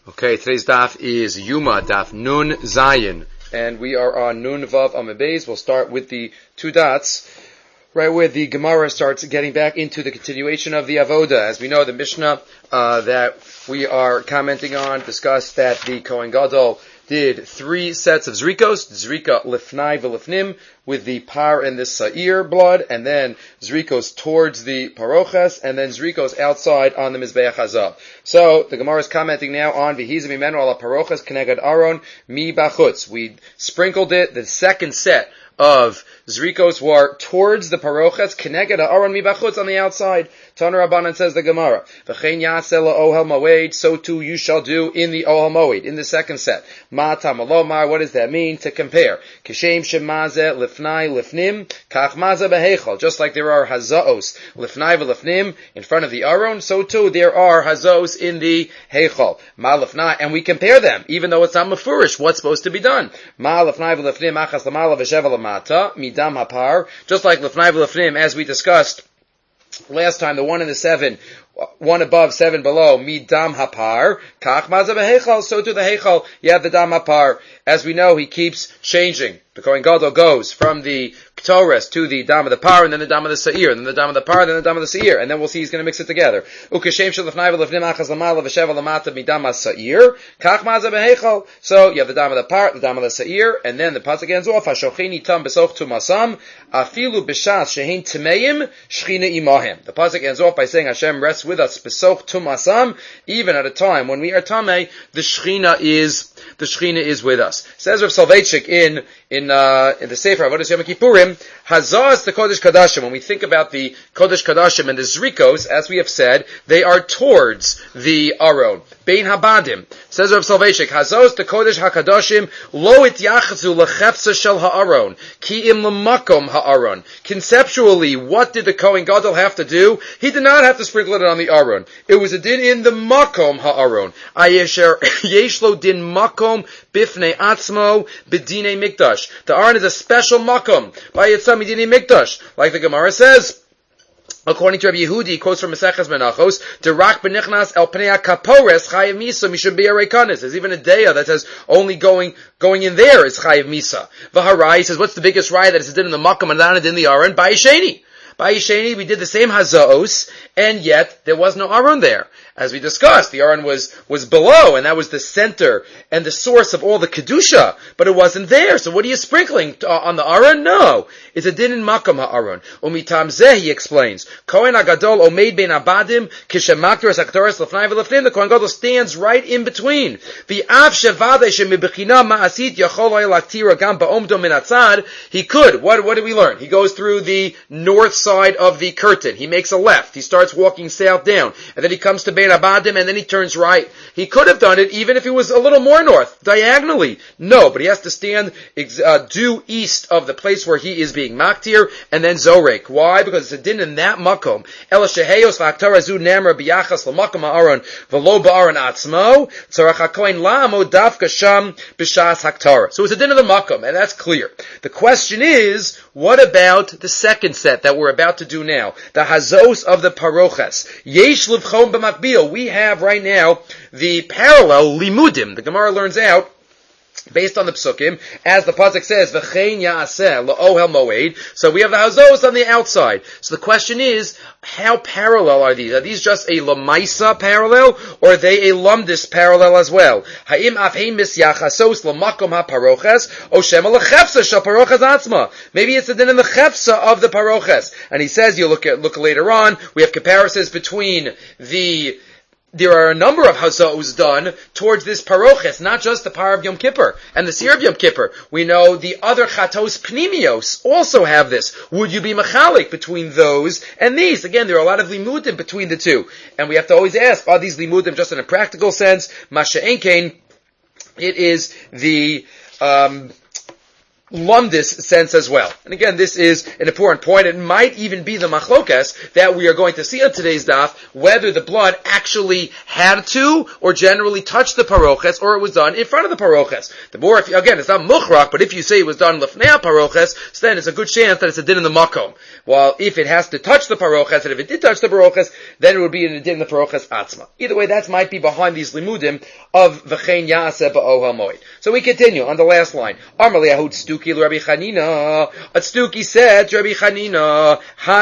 Okay, today's daf is Yuma, daf Nun Zayin, and we are on Nun Vav Amud Beis. We'll start with the two dots, right where the Gemara starts getting back into the continuation of the Avoda. As we know, the Mishnah that we are commenting on discussed that the Kohen Gadol did 3 sets of zrikos, zrika lifnai v'lifnim, with the par and the sa'ir blood, and then zrikos towards the paroches, and then zrikos outside on the mizbeach hazav. So, the Gemara is commenting now on v'hizim imenu ala paroches kenegad aron mi bachutz. We sprinkled it, the second set of zrikos were towards the paroches, kenegad aron mi bachutz, on the outside. Tana Rabbanan, says the Gemara, v'chein yaseh la'ohel moed, so too you shall do in the ohel moed, in the second set. Ma'ata malomar, what does that mean? To compare. Kishem shemazeh lifnai lifnim, kach mazeh behechol. Just like there are hazaos lifnai v'lifnim in front of the aron, so too there are hazaos in the hechol. Ma lifnai, and we compare them, even though it's not mefurish, what's supposed to be done? Ma lifnai v'lifnim achas lamala v'sheva lamata, midam hapar. Just like lifnai v'lifnim, as we discussed last time, the 1 and the 7, 1 above, 7 below, midam hapar, kach mazeh behechol, so to the hechol, you have the dam hapar. As we know, he keeps changing. The Kohen Gadol goes from the Ketores to the dam of the par, and then the dam of the sa'ir, and then the dam of the par, and then the dam of the sa'ir, and then we'll see he's going to mix it together. Ukashem shalafnai v'lefnim achas lamala v'sheva lamata midam ha'sa'ir, kach mazeh behechol. So you have the dam of the par, the dam of the sa'ir, and then the pasuk ends off, ha'shocheni tam besoch tumasam, afilu b'shas shehin tmeim, shchina imahem. The pasuk ends off by saying Hashem rests with us, besoch tumasam, even at a time when we are tamei, the shchina is with us. Says Rav Soloveitchik in the Sefer Avodas Yom Kippurim, Hazah is the Kodesh Kadashim. When we think about the Kodesh Kadashim and the Zrikos, as we have said, they are towards the Aron. Bein Habadim. Says Rav Soloveitchik, Hazah is the Kodesh HaKadashim, Lo it yachazu lechefsa shel ha'aron, ki im lemakom ha'aron. Conceptually, what did the Kohen Gadol have to do? He did not have to sprinkle it on the Aron. It was a din in the makom ha'aron. Ayesher yeshlo din makom bifnei atzmo b'dinei mikdash. The Aron is a special makom by Yitzam b'dinei mikdash. Like the Gemara says, according to Rabbi Yehudi, he quotes from Maseches Menachos, "Derak b'nichnas el pnei kapores chayav misa mishum bi'arekanis." There's even a deya that says only going in there is chayav misa. V'harai says, what's the biggest raya that is did in the makom and not in the Aron? By Yisheni. By Yisheni, we did the same hazaos, and yet there was no Aron there. As we discussed, the Aron was below, and that was the center and the source of all the Kedusha, but it wasn't there. So what are you sprinkling on the Aron? No. It's a din in Makom ha'Aron. Umitam zeh, he explains, Kohen HaGadol omeid bein abadim, kishemaktoras haktoras lefnai v'lefnim, the Kohen Gadol stands right in between. V'av shevadei shemibechina ma'asit yachol ha'elaktira gam ba'omdo min atzad, he could. What did we learn? He goes through the north side of the curtain. He makes a left. He starts walking south down, and then he comes to Bein Abadim, and then he turns right. He could have done it even if it was a little more north, diagonally. No, but he has to stand due east of the place where he is being maktir, and then zorek. Why? Because it's a din in that makom. Ela sheheyos v'aktara zu nemra b'yachas l'makom ha'aron v'lo ba'aron atzmo tzarach ha'kohen la'amo dafka sham b'shas haktara. So it's a din of the makom, and that's clear. The question is, what about the second set that we're about to do now? The hazos of the paroches. Yesh livchom b'makbil. We have right now the parallel limudim. The Gemara learns out, based on the psukim, as the pasuk says, "V'chein ya'aseh la'ohel moed." So we have the hazos on the outside. So the question is, how parallel are these? Are these just a lamaisa parallel, or are they a lumdis parallel as well? Ha'im afhein misyachasos lamakom ha'paroches, o shema lechefsa shel paroches atzma. Maybe it's the din in the chefsa of the paroches. And he says, you look later on, we have comparisons between there are a number of hazos done towards this paroches, not just the par of Yom Kippur and the seir of Yom Kippur. We know the other chatos pnimios also have this. Would you be machalik between those and these? Again, there are a lot of limudim between the two. And we have to always ask, are these limudim just in a practical sense? Masha enkein, it is the lumdis sense as well. And again, this is an important point. It might even be the machlokas that we are going to see on today's daf, whether the blood actually had to or generally touched the paroches, or it was done in front of the paroches. The more, again, it's not muchrak, but if you say it was done lefnei paroches, so then it's a good chance that it's a din in the makom. While if it has to touch the paroches, and if it did touch the paroches, then it would be in a din in the paroches atzma. Either way, that might be behind these limudim of v'chein ya'aseh ba'ohel moed. So we continue on the last line. Amar le'ahud Stuki l'Rabbi Chanina. Stuki said to Rabbi Chanina,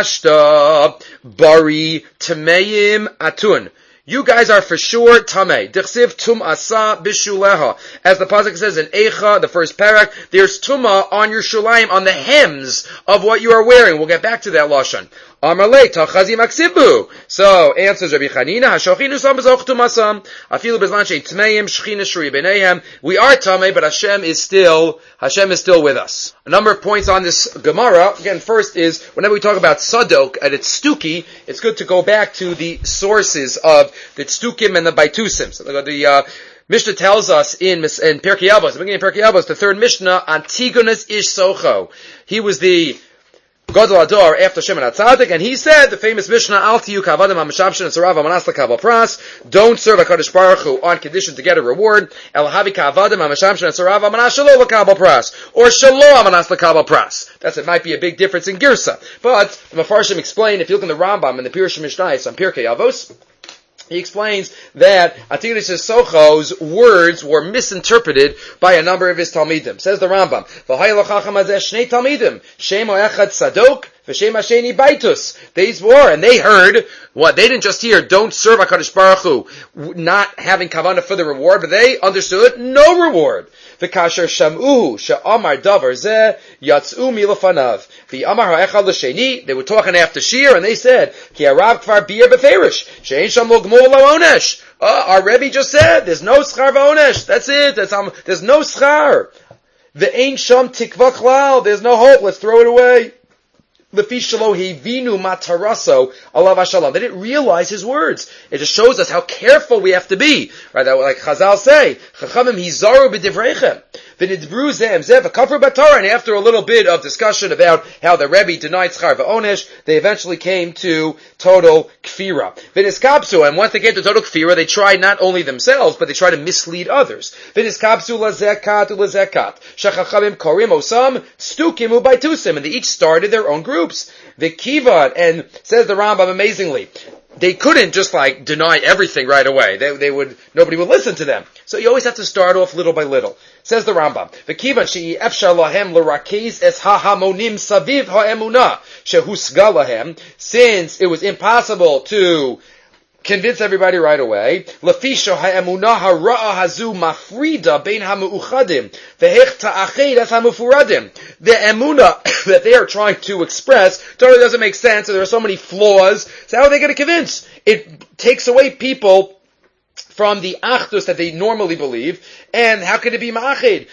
Hashta bari tameim atun. You guys are for sure tamei. Dichsiv tum asa bishuleha. As the pasuk says in Eicha, the first parak, there's tuma on your shulayim, on the hems of what you are wearing. We'll get back to that lashon. Amar le tachazi maksibu. So answers Rabbi Chanina, Hashochinu sam bezoch tumasam. Afilu bezman shei tmeim shchina shuri b'neihem. We are tamei, but Hashem is still with us. A number of points on this Gemara. Again, first is whenever we talk about sadok and it's stuki, it's good to go back to the sources of the Tstukim and the Baitusim. So the Mishnah tells us in Pirkei Avos, the beginning of Pirkei Avos, the third Mishnah, Antigonus Ish Socho. He was the Gadol Ador after Shimon HaTzadik, and he said, the famous Mishnah, Al tiyu kavadim ha'mishamshin tzarav ha'manas l'kabel pras, don't serve HaKadosh Baruch Hu on condition to get a reward, El havi kavadim ha'mishamshin tzarav ha'manas shelo l'kabel pras, or shelo ha'manas l'kabel pras. It might be a big difference in Girsa. But the Mefarshim explain, if you look in the Rambam and the Pirush Mishnayos on Pirkei Avos, he explains that Antigonus Socho's words were misinterpreted by a number of his Talmidim. Says the Rambam, V'haylo chacham hazeh shnei Talmidim, Shem ha'echad Sadok, V'shem ha'sheni Baitus. These were, and they heard, what, they didn't just hear, don't serve HaKadosh Baruch Hu, not having kavanah for the reward, but they understood no reward. V'kasher sham'uhu, she'amar davar zeh, yatz'u milafanav. V'amar ha'echad l'sheni, they were talking after Shir, and they said, Ki harav kvar bi'er beferish, she'en sham lo gmul lo onesh. Our Rebbe just said, there's no schar v'onesh. That's it. There's no schar. V'ein sham tikva klal. There's no hope. Let's throw it away. Lefi shelo hevinu mataraso alav hashalom. They didn't realize his words. It just shows us how careful we have to be. Right? That, like Chazal say, Chachamim hizaru b'divreichem. V'nidbru zeh zeh v'kafru b'Torah. And after a little bit of discussion about how the Rebbe denied schar v'onesh, they eventually came to total kfira. V'niskapsu, and once they came to total kfira, they tried not only themselves, but they tried to mislead others. V'niskapsu lazekat u'lazekat. Shachachamim korim osam stukim u'baitusim. And they each started their own groups. The Kivad, and says the Rambam amazingly, they couldn't just deny everything right away. Nobody would listen to them. So you always have to start off little by little. Says the Rambam, the Kivad she'i efshar lahem l'rakez es ha'hamonim saviv ha'emunah shehusga lahem, since it was impossible to convince everybody right away. Lefisha ha'emunah hara'a hazu mafrida bein ha'mu'uchadim v'hech ta'ached es ha'mufuradim. The emunah that they are trying to express totally doesn't make sense, and there are so many flaws. So how are they going to convince? It takes away people from the achdus that they normally believe, and how can it be ma'achid?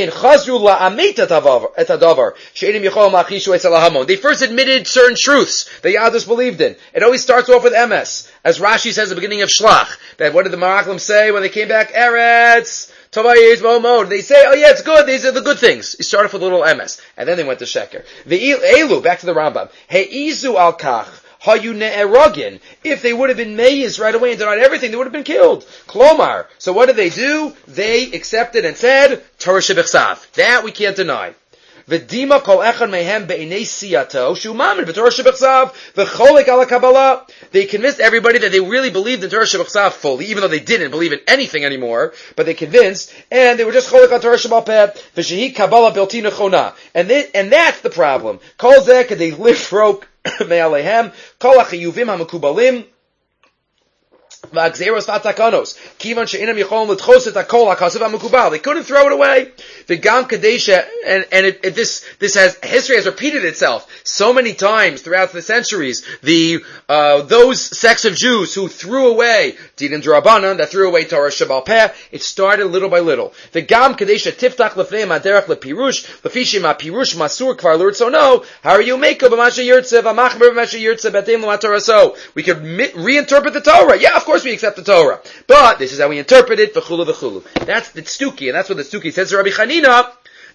They first admitted certain truths that Yadus believed in. It always starts off with MS. As Rashi says at the beginning of Shlach, that what did the Marachlim say when they came back? Eretz, Tovayis, Momod. They say, oh yeah, it's good, these are the good things. He started with a little MS. And then they went to Sheker. The Elu, back to the Rambam. Heizu al kach. If they would have been meiz right away and denied everything, they would have been killed. Klomar. So what did they do? They accepted and said, Torah shebechsav. That we can't deny. V'dima kol echad mehem be'inei siyato shumamin v'Torah shebechsav v'cholek ala kabbalah. They convinced everybody that they really believed in Torah shebechsav fully, even though they didn't believe in anything anymore. But they convinced, and they were just cholek on Torah shebal peh v'shehi kabbalah belti nechona. And that's the problem. Kol zeh kadei lifrok me'alehem kol ha'chiyuvim ha'mekubalim v'agzeros v'atakanos kivan she'inam yichol l'tchos et hakol ha'kasuv ha'mekubal. They couldn't throw it away. The Gam Kadesha, this history has repeated itself so many times throughout the centuries. Those sects of Jews who threw away Din D'Rabbanan, that threw away Torah Shebal Peh, it started little by little. The Gam Kadesha tiftach lefneim aderech lepirush lefishim apirush masur kvar l'rtzono. How are you make b'masha yirtze v'machmer b'masha yirtze b'atem l'mataraso? We could reinterpret the Torah. Yeah, of course we accept the Torah, but this is how we interpret it. V'chulu v'chulu. That's the Stuki, and that's what the Stuki says to Rabbi Chanina.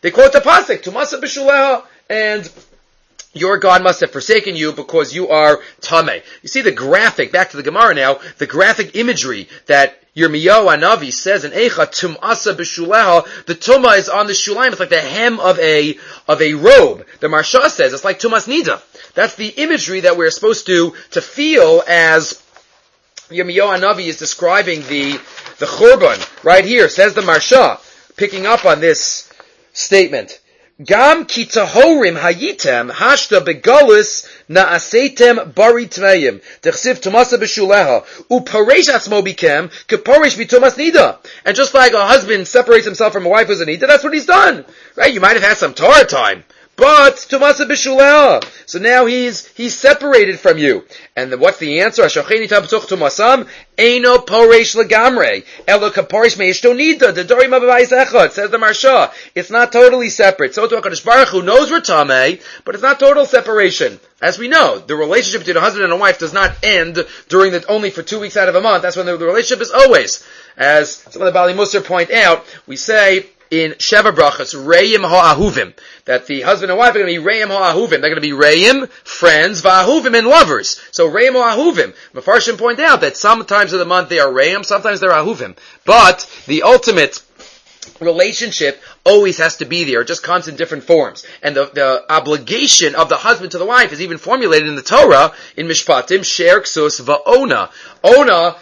they quote the pasuk, Tumasa b'shuleha, and your God must have forsaken you because you are Tameh. You see the graphic, back to the Gemara now, the graphic imagery that Yirmiyahu Hanavi says in Eicha, Tum'asa b'shuleha, the Tumah is on the shulaim, it's like the hem of a robe. The Marsha says it's like Tumas Nida. That's the imagery that we're supposed to feel as Yirmiyahu Hanavi is describing the Churban. Right here, says the Marsha, picking up on this statement. Gam ki tahorim hayitem hashta begalus na'asetem bari tmeim techsiv tumasa b'shuleha uparesh atzmo bikem keparesh b'tumas nida. And just like a husband separates himself from a wife who's a nida, that's what he's done. Right? You might have had some Torah time, but tumasa b'shuleha. So now he's separated from you. And what's the answer? Ashacheni tabtuch tumasam eino poresh legamre elo kaporesh meishto nida dedorim abayis echad. Says the Marsha, it's not totally separate. So to HaKadosh Baruch Hu knows we're tamei, but it's not total separation. As we know, the relationship between a husband and a wife does not end during only for 2 weeks out of a month. That's when the relationship is always. As some of the Bali Musar point out, we say in Sheva Brachas, Re'im ha'ahuvim, that the husband and wife are going to be Re'im ha'ahuvim. They're going to be Re'im, friends, va'ahuvim, and lovers. So Re'im ha'ahuvim. Mefarshim point out that sometimes of the month they are Re'im, sometimes they're ahuvim. But the ultimate relationship always has to be there. It just comes in different forms. And the obligation of the husband to the wife is even formulated in the Torah, in Mishpatim, Sher Ksus Va'ona. Ona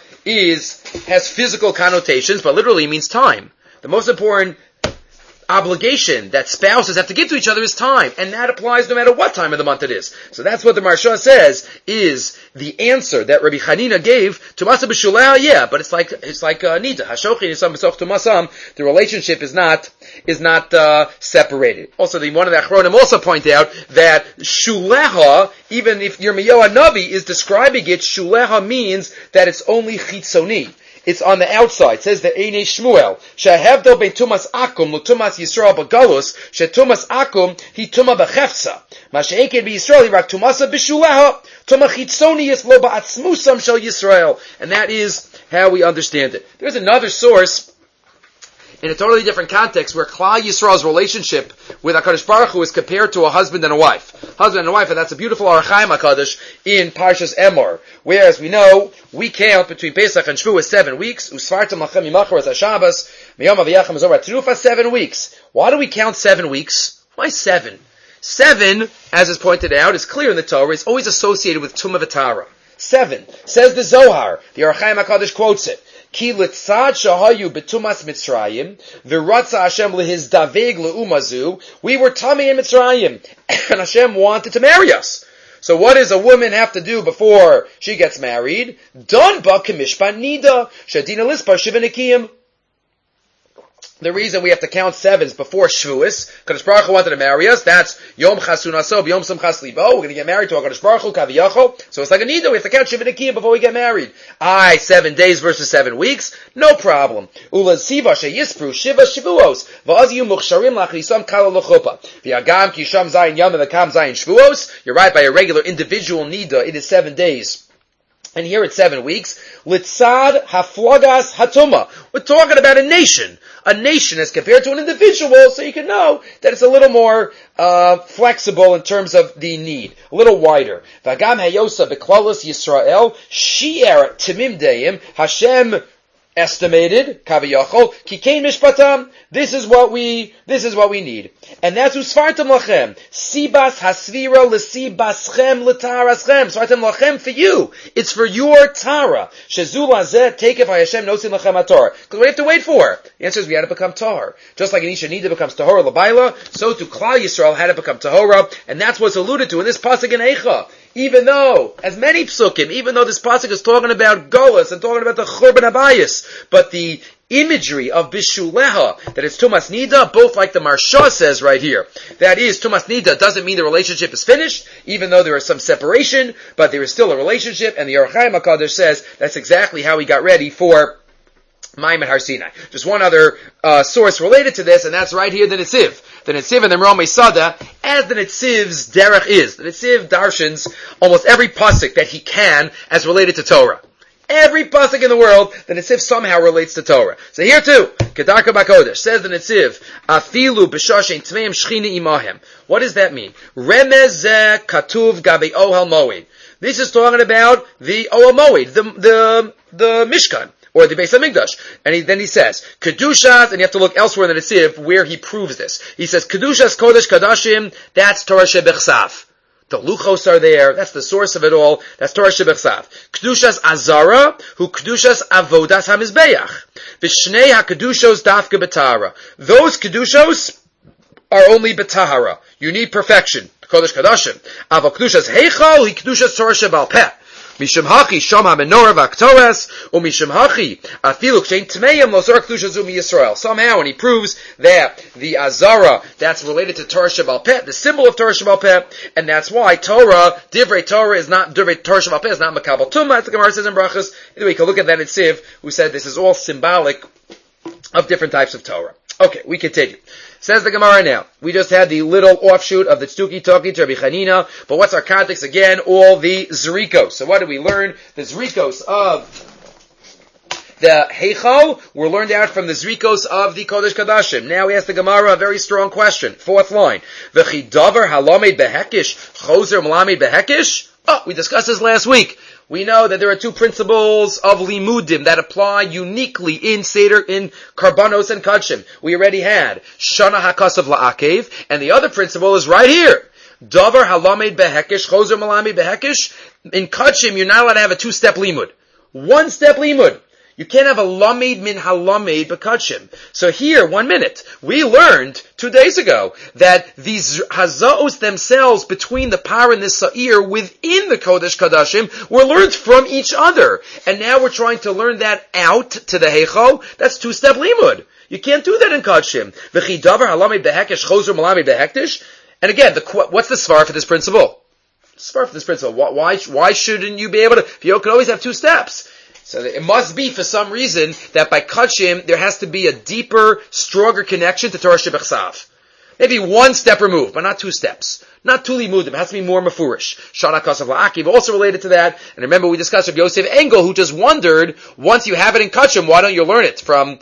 has physical connotations, but literally means time. The most important obligation that spouses have to give to each other is time, and that applies no matter what time of the month it is. So that's what the Marsha says is the answer that Rabbi Chanina gave to Masa b'Shulei. Yeah, but it's like Nida Hashochin Yisam B'Soch to Masam. The relationship is not separated. Also, one of the Achronim also point out that Shuleha, even if Yirmiyahu Hanavi is describing it, Shuleha means that it's only chitzoni. It's on the outside. It says the Einei Shmuel. Shehevdel bein tumas akum l'tumas Yisrael b'galus. Shetumas akum hi tuma b'chefza. Ma she'eken b'Yisrael hi rak tumasa b'shuleha. Tuma chitzoni yis lo ba'atzmusam shel Yisrael. And that is how we understand it. There's another source in a totally different context where Klal Yisrael's relationship with HaKadosh Baruch Hu is compared to a husband and a wife. Husband and a wife, and that's a beautiful Orach Chaim HaKadosh in Parshas Emor. Whereas we know, we count between Pesach and Shavuos 7 weeks. Usfartam lachem yimachar as HaShabbos, miyom aviyachem azor atrufa 7 weeks. Why do we count 7 weeks? Why 7? 7, as is pointed out, is clear in the Torah, is always associated with Tumah V'Tara. 7. Says the Zohar, the Orach Chaim HaKadosh quotes it. Ki litzad shahayu betumas Mitzrayim, v'ratza Hashem lehizdaveg leumazu. We were tamei in Mitzrayim, and Hashem wanted to marry us. So what does a woman have to do before she gets married? Don ba k'mishpat nida, shadina lispa shivanekiyim. The reason we have to count 7s before Shavuos, HaKadosh Baruch Hu wanted to marry us, that's Yom Chasunaso, Yom Simchas Libo, we're going to get married to HaKadosh Baruch Hu, Kaviyachol, so it's like a nida, we have to count Shiva Nekiyim before we get married. 7 days versus 7 weeks, no problem. Ula Siva Sheyispru, Shiva Shavuos, V'aziyu Muchsharim Lachrisam Kala L'chupa, V'yagam Kisham Zayin Yom and V'kam Zayin Shavuos, you're right, by a regular individual nida, it is 7 days. And here it's 7 weeks. Litzad haflagas hatuma. We're talking about a nation. A nation as compared to an individual, so you can know that it's a little more flexible in terms of the need. A little wider. Vagam hayosa beklalos Yisrael, shi'er timim deim, Hashem estimated, kaviyachol, kikein mishpatam, this is what we need. And that's usfartam lachem, sibas hasvira l'sibaschem l'taraschem, svartam lachem for you, it's for your tara, shezul hazeh, take if Hashem nosin lachem haTorah, because we have to wait for it. The answer is we had to become tahor. Just like an Isha Nida becomes tahora l'bayla, so too Klal Yisrael had to become tahora, and that's what's alluded to in this pasuk in Eicha. Even though, as many psukim, even though this pasuk is talking about Golas and talking about the Churban Abayis, but the imagery of Bishuleha, that it's Tumas Nida, both like the Marsha says right here, that is, Tumas Nida doesn't mean the relationship is finished, even though there is some separation, but there is still a relationship, and the Orach Chaim HaKadosh says that's exactly how he got ready for Maim at Har Sinai. Just one other source related to this, and that's right here, the Netziv. The Netziv and the Merom Sada, as the Netziv's derech is. The Netziv darshans almost every pasuk that he can as related to Torah. every pasuk in the world, the Netziv somehow relates to Torah. So here too, Kedarka Bakodesh says the Netziv, Afilu b'shashen tmeim shchina imahem. What does that mean? Remez katuv gabe ohel moed. This is talking about the ohel moed, the Mishkan, or the Beis HaMikdash. And then he says, Kedushas, and you have to look elsewhere in the Netziv where he proves this. He says, Kedushas Kodesh Kadashim, that's Torah Shebechsav. The Luchos are there, that's the source of it all, that's Torah Shebechsav. Kedushas Azara, who Kedushas Avodas HaMizbeach. Vishnei HaKedushos Dafka B'Tahara. Those Kedushos are only B'Tahara. You need perfection. Kodesh Kadashim. Avo Kedushas Heichal, he Kedushas Torah Shebal Peh. Mishum hachi shom ha-menorah v'aktoras, u'mishum hachi afilu k'shein tmeim lo zorah kedusha zu mi-Yisrael. Somehow, and he proves that the Azara, that's related to Torah Shebal Peh, the symbol of Torah Shebal Peh, and that's why Divrei Torah is not Makabel Tumah, as the Gemara says in Brachos. Anyway, you can look at that in Siv, who said this is all symbolic of different types of Torah. Okay, we continue. Says the Gemara now. We just had the little offshoot of the Tzduki talking to Rabbi Chanina, but what's our context? Again, all the Zrikos. So what did we learn? The Zrikos of the Heichal were learned out from the Zrikos of the Kodesh Kadashim. Now we ask the Gemara a very strong question. Fourth line. V'chi davar halamed behekish, chozer malamed behekish? Oh, we discussed this last week. We know that there are two principles of limudim that apply uniquely in Seder, in Karbanos and Kachim. We already had Shana HaKasav La'akev, and the other principle is right here. Davar halamed behekish, chozer malamed behekish. In Kachim, you're not allowed to have a two-step limud. One-step limud. You can't have a lamed min halamed bekachim. So here, 1 minute, we learned 2 days ago that these hazaos themselves between the par and the sa'ir within the Kodesh Kadashim were learned from each other. And now we're trying to learn that out to the Heichal. That's two-step limud. You can't do that in Kachim. V'chi davar halamed behekesh chozer malamed behektish. And again, what's the svar for this principle? Svar for this principle. Why shouldn't you be able to, you can always have two steps. So it must be for some reason that by Kachim there has to be a deeper, stronger connection to Torah Shebechsav. Maybe one step removed, but not two steps. Not two limudim. It has to be more mafurish. Shana Kasav La'akiv also related to that. And remember we discussed Rabbi Yosef Engel who just wondered, once you have it in Kachim, why don't you learn it from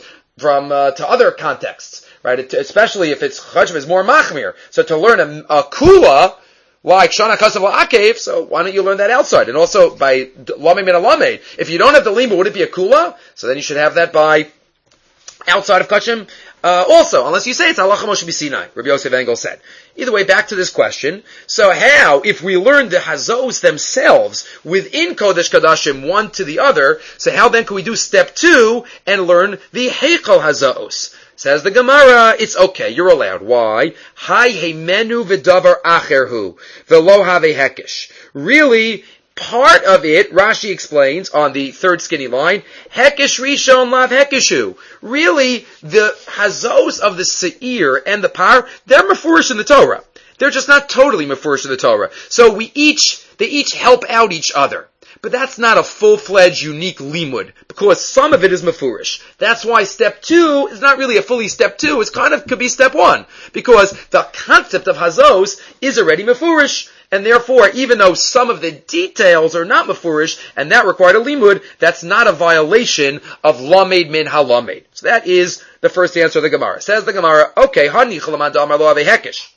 to other contexts, right? Especially if it's Kachim is more machmir. So to learn a kula, like Shana Kasav La'akev, so why don't you learn that outside? And also by Lamed Min Alamed. If you don't have the Lima, would it be a Kula? So then you should have that by outside of Kachim. Also, unless you say it's Halacha Moshe B'Sinai, Rabbi Yosef Engel said. Either way, back to this question. So how, if we learn the Hazos themselves within Kodesh Kadashim one to the other, so how then can we do step 2 and learn the Heichal Hazos? Says the Gemara, it's okay, you're allowed. Why? Hai heimenu v'davar acherhu, v'lo have hekish. Really, part of it, Rashi explains on the third skinny line, hekish rishon lav hekishu. Really, the hazos of the seir and the par, they're mefurish in the Torah. They're just not totally mefurish in the Torah. So they each help out each other. But that's not a full-fledged, unique limud, because some of it is mefurish. That's why step 2 is not really a fully step 2, it's could be step 1, because the concept of hazos is already mefurish, and therefore, even though some of the details are not mefurish, and that required a limud, that's not a violation of lamed min halamed. So that is the first answer of the Gemara. Says the Gemara, okay, hani chalaman da'amar lo ave hekish.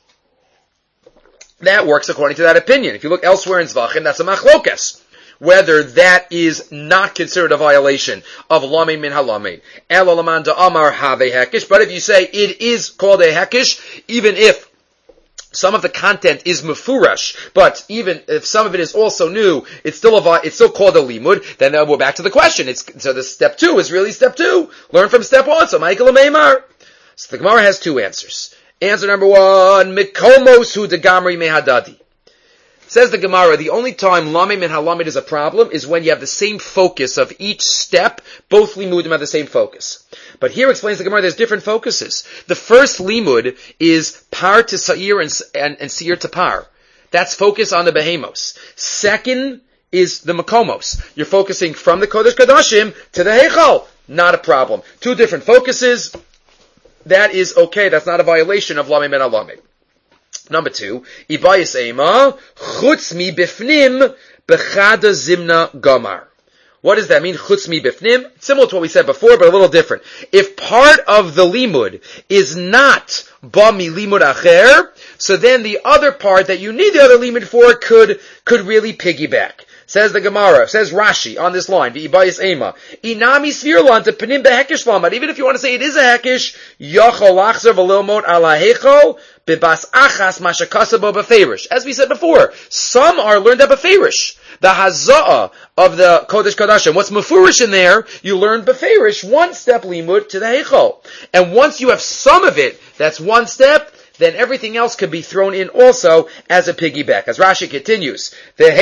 That works according to that opinion. If you look elsewhere in Zvachim, that's a machlokas. Whether that is not considered a violation of lamed min halamed. Elalaman da'amar have hekish. But if you say it is called a hekish, even if some of the content is mefurash, but even if some of it is also new, it's still called a limud, then we're back to the question. So the step 2 is really step 2. Learn from step 1. So Michael Meimar. So the Gemara has 2 answers. Answer number 1, mikomos hu degamri mehadadi. Says the Gemara, the only time lamed min halamed is a problem is when you have the same focus of each step. Both limudim have the same focus. But here explains the Gemara, there's different focuses. The first limud is par to sa'ir and sa'ir to par. That's focus on the behemos. Second is the makomos. You're focusing from the Kodesh Kadashim to the Heichal. Not a problem. 2 different focuses. That is okay. That's not a violation of lamed min halamed. Number 2, Ibayis Ema, Chutz mi bifnim, bechada zimna gomar. What does that mean? Chutz mi bifnim? Similar to what we said before, but a little different. If part of the limud is not ba mi limud acher, so then the other part that you need the other limud for could really piggyback. Says the Gemara, says Rashi on this line, v'ibayis ema, inami svirlan to penim behekish lamad. Even if you want to say it is a hekish, yachol lachzer v'lilmot ala hecho bebas achas mashakasabo beferish. As we said before, some are learned at beferish. The haza'ah of the Kodesh Kodashim, what's mefurish in there, you learn beferish, one step limud to the hecho. And once you have some of it, that's one step, then everything else can be thrown in also as a piggyback. As Rashi continues,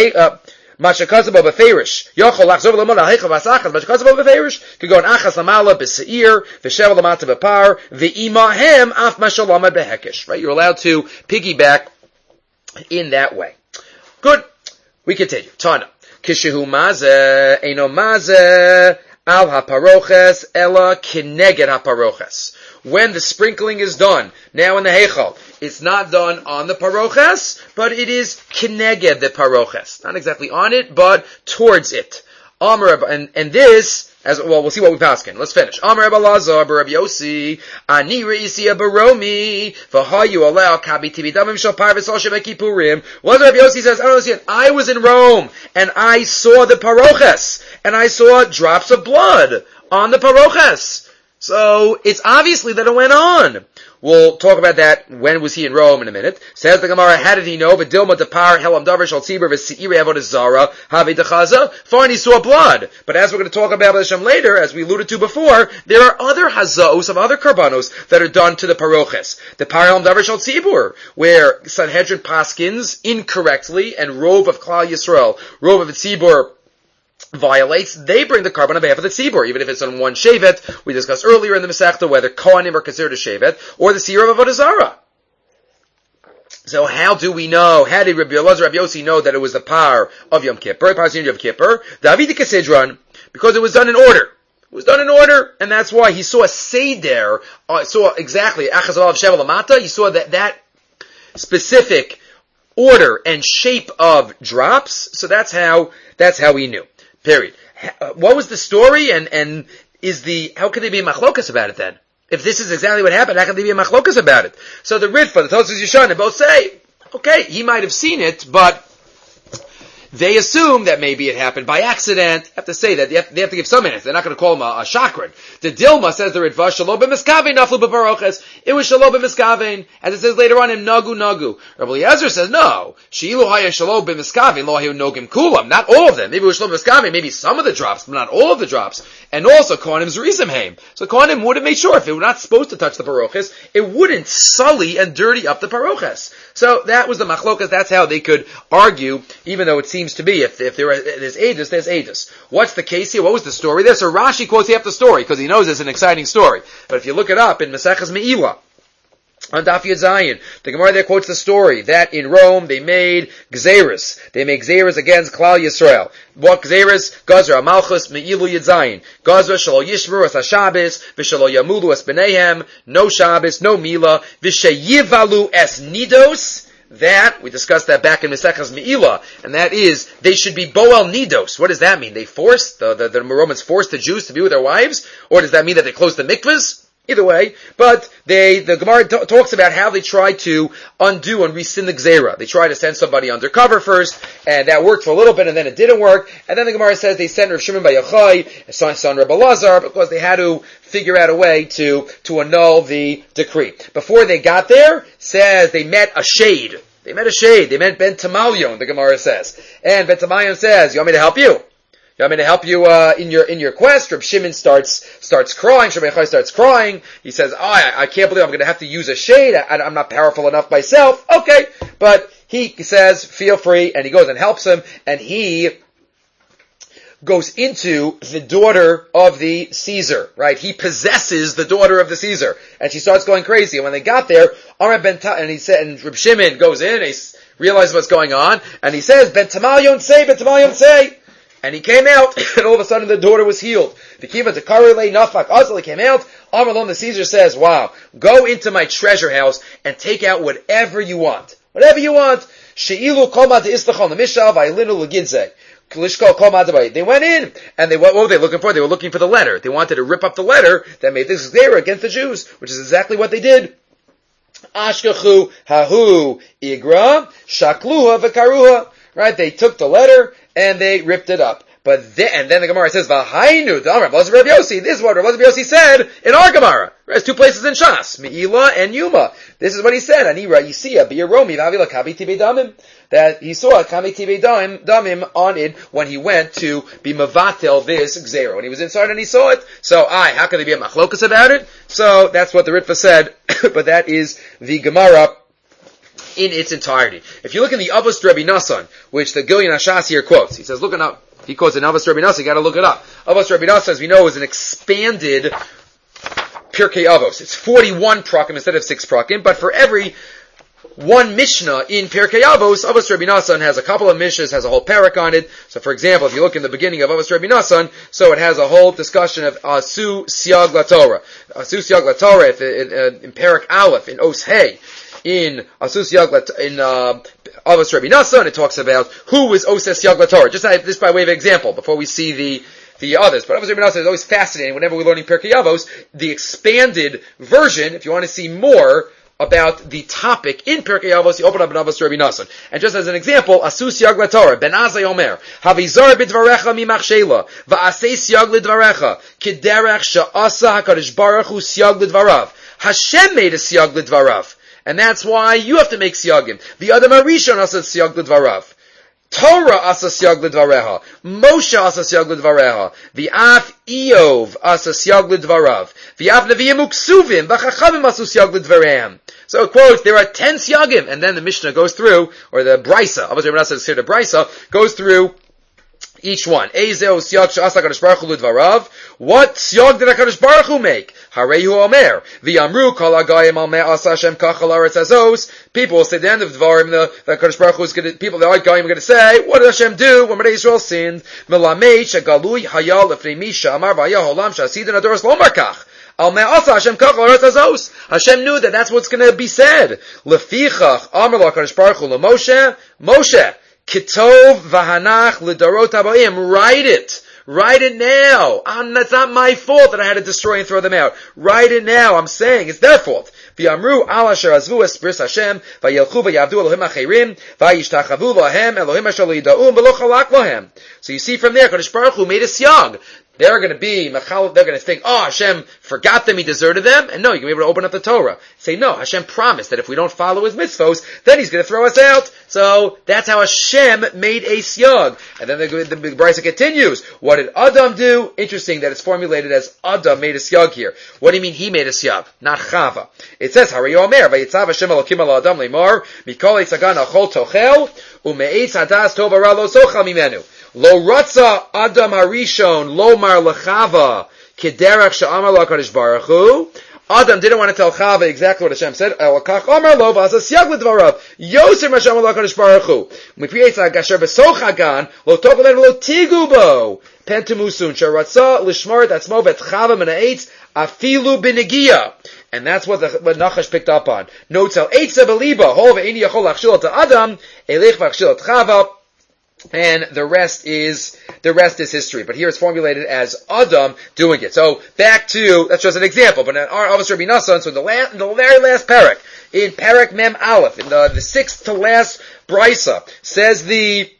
Mashakazabo beferish. Yochol lachzor v'lamot al-hecha v'asachas. Mashakazabo beferish. Could go in achas lamala b'seir, v'shev lamata b'par, v'imahem af mashalamad behekish. Right? You're allowed to piggyback in that way. Good. We continue. Tana. Kishehu mazeh, eino mazeh, al haparoches, ela kineged haparoches. When the sprinkling is done, now in the Heichal, it's not done on the paroches, but it is kineged the paroches. Not exactly on it, but towards it. And this, as well, we'll see what we pass in. Let's finish. Amar Rabbi Lazar, Rabbi Yossi, Ani re'isi baromi, v'hayu aleo kabi tibidamim shal par v'sol shebek kippurim. What Rabbi Yossi says, I don't understand. I was in Rome, and I saw the paroches, and I saw drops of blood on the paroches. So, it's obviously that it went on. We'll talk about that. When was he in Rome in a minute? Says the Gemara, how did he know? V'dilma depar helam davar shal tzibur v'seiri avodah zara havi dechaza. Fine, he saw blood. But as we're going to talk about Hashem later, as we alluded to before, there are other hazaos of other karbanos that are done to the paroches. The par helam davar shal tzibur, where Sanhedrin paskins incorrectly, and Rov of Klal Yisrael, Rov of the tzibur, violates, they bring the carbon on behalf of the tzibur, even if it's on one shevet. We discussed earlier in the Masechta whether Kohanim are considered a shevet, or the seer of Avodah Zarah. So how do we know, how did Rabbi Elazar, Rabbi Yossi know that it was the par of Yom Kippur, par of Yom Kippur? David Kesidron, because it was done in order. It was done in order, and that's why he saw a seder, saw exactly, Achaz of Shevel Lamata, he saw that specific order and shape of drops, so that's how he knew. Period. What was the story, and how can they be machlokas about it then? If this is exactly what happened, how can they be machlokas about it? So the Ritva, the Tosfos Yeshanim, both say, okay, he might have seen it, but they assume that maybe it happened by accident. I have to say that they have to give some minutes. They're not going to call him a chakran. The Dilma says the Ritva, Shalom b'miskavein naflu b'paroches. It was Shalom b'miskavein, as it says later on in Nagu. Rabbi Eliezer says no. Shi'ilu haya Shalom b'miskavein lo hayu nogim kulam. Not all of them. Maybe it was Shalom b'miskavein, maybe some of the drops, but not all of the drops. And also Kohanim's Rizimheim. So Kohanim would have made sure if they were not supposed to touch the paroches, it wouldn't sully and dirty up the paroches. So that was the machlokas. That's how they could argue, even though it seems to be, if there's ages, there's ages. What's the case here? What was the story there? So Rashi quotes half the story, because he knows it's an exciting story. But if you look it up in Maseches Me'ilah, on Daf Yud Zayin, the Gemara there quotes the story that in Rome they made gzeres. They made gzeres against Klal Yisrael. What gzeres? Gazra Malchus Me'ilu Yud Zayin. Gazra shalo yishmeru es haShabbos v'shalo yamulu es b'neihem. No Shabbos, no Mila. V'sheyivalu es nidos. That, we discussed that back in Maseches Me'ilah, and that is, they should be Boel Nidos. What does that mean? They forced, the Romans forced the Jews to be with their wives? Or does that mean that they closed the mikvahs? Either way, but the Gemara talks about how they tried to undo and rescind the Gzera. They tried to send somebody undercover first, and that worked for a little bit, and then it didn't work. And then the Gemara says they sent Rav Shimon Bar Yochai, son Rabbi Lazar, because they had to figure out a way to annul the decree. Before they got there, says they met a shade. They met Ben Tamalyon, the Gemara says. And Ben Tamalyon says, you want me to help you? You want me to help you in your quest? Reb Shimon starts crying. Shimon Yochai starts crying. He says, I can't believe I'm going to have to use a shade. I'm not powerful enough myself. Okay, but he says, feel free, and he goes and helps him, and he goes into the daughter of the Caesar, right? He possesses the daughter of the Caesar, and she starts going crazy. And when they got there, and Reb Shimon goes in, and he realizes what's going on, and he says, Ben Tamalyon say. And he came out, and all of a sudden the daughter was healed. The kiva to Karile Nafak Azal came out. Amalon the Caesar says, wow, go into my treasure house and take out whatever you want. Whatever you want. She'ilu kol ma de'istachon l'mishav ha'ilinu l'gidze. They went in, and what were they looking for? They were looking for the letter. They wanted to rip up the letter that made this Gzeira against the Jews, which is exactly what they did. Ashkachu hahu igra shakluha v'karuha. Right? They took the letter and they ripped it up. But then the Gemara says, "V'hainu Rav Yossi." This is what Rav Yossi said in our Gemara. There's two places in Shas, Me'ila and Yuma. This is what he said. Anira Yisiya Biyaromi V'avila Kabi Tibei Damim. That he saw Kabi Tibei Damim on it when he went to be Mavatel this Gzeira. When he was inside and he saw it. So, how can there be a machlokas about it? So that's what the Ritva said. But that is the Gemara in its entirety. If you look in the Avos Rabbi Nassan, which the Gilyon Hashas here quotes, he says, look it up. He quotes in Avos Rabbi Nassan, you gotta look it up. Avos Rabbi Nassan, as we know, is an expanded Pirkei Avos. It's 41 prakim instead of 6 prakim, but for every one Mishnah in Pirkei Avos, Avos Rabbi Nassan has a couple of Mishnahs, has a whole parak on it. So for example, if you look in the beginning of Avos Rabbi Nassan, so it has a whole discussion of Asu Siag LaTorah. Asu Siag LaTorah, in Parak Aleph, in Os Hey, in Asus Yaglat, in Avos Rabbi Nassan, it talks about who is Oses Yaglat Torah. Just this by way of example, before we see the others. But Avos Rabbi Nassan is always fascinating whenever we're learning Pirkei Avos. The expanded version, if you want to see more about the topic in Pirkei Avos, you open up in Avos Rabbi Nassan. And just as an example, Asus Yaglat Torah, Ben Azai Omer, Havizar b'dvarecha mimachshela, va'asei siag l'dvarecha, k'derech sha'asa HaKadosh Baruch Hu siag l'dvarav. Hashem made a siag l'dvarav. And that's why you have to make siyagim. The Adam Arishon asa siyag l'dvarav. Torah asa siyag l'dvareha. Moshe asa siyag l'dvareha. V'af Eov asa siyag l'dvarav. V'af Nevi'im uksuvim. V'chachavim asa siyag l'dvarehem. So it quotes, there are 10 siyagim. And then the Mishnah goes through, or the Brisa, Avos Rabbi Nassan says the Brisa, goes through each one. Ezeo siyag she'asa HaKadosh Baruch Hu l'dvarav. What siyag did HaKadosh Baruch Hu make? Harehu Omer. V'yamru kol hagayim al me'asa Hashem kach al aretz hazos. People will say at the end of the Dvarim, the HaKadosh Baruch Hu is going to, people, the Gayim are going to say, what did Hashem do when Bnei Yisrael sinned? Melamed shegalui hayal lefnei misha amar v'ayah olam she'asidin adoros lo markach. Al me'asa Hashem kach al aretz hazos. Hashem knew that that's what's going to be said. Lefichach amar lo HaKadosh Baruch Hu leMoshe. Moshe. Kitov v'hanach l'darot habayim. Write it. Write it now. That's not my fault that I had to destroy and throw them out. Write it now. I'm saying it's their fault. V'yamru al asher azvu es bris Hashem v'yelchu v'yavdu Elohim achirim v'yishtachavu lohem Elohim asher lo yida'um v'lo chalak lohem. So you see from there, Kadosh Baruch Hu made a siyag. They're going to be, they're going to think, Hashem forgot them, He deserted them. And no, you're going to be able to open up the Torah. Say, no, Hashem promised that if we don't follow His mitzvos, then He's going to throw us out. So that's how Hashem made a siyag. And then the Brisa continues. What did Adam do? Interesting that it's formulated as Adam made a siyag here. What do you mean He made a siyag? Not Chava. It says, Hare Yomer, Vayitzav Hashem Elokim ala Adam leimar, Mikol Eitzagan achol tochel, Ume'etz hadas tov hara lo sochal mimenu. Lo ratza Adam Harishon lo mar lechava kederach she'amar lo HaKadosh Baruch Hu. Adam didn't want to tell Chava exactly what Hashem said. Elokach amar lo v'asa siyag l'dvarav yoser m'Hashem lo HaKadosh Baruch Hu. Miprietza gasher b'sochagan lo tochelen lo tigubo pentumusun sheratza lishmar etzmo vet Chava min ha'etz afilu b'negia. And that's what Nachash picked up on. Notes el eitza b'liba hol ve'eni yachol lachshil to Adam elech v'achshil to Chava. And the rest is history. But here it's formulated as Adam doing it. So back to, that's just an example, but in our Avos Rabbi Nassan, so in the very last parak, in Parak Mem Aleph, in the sixth to last Brisa, says the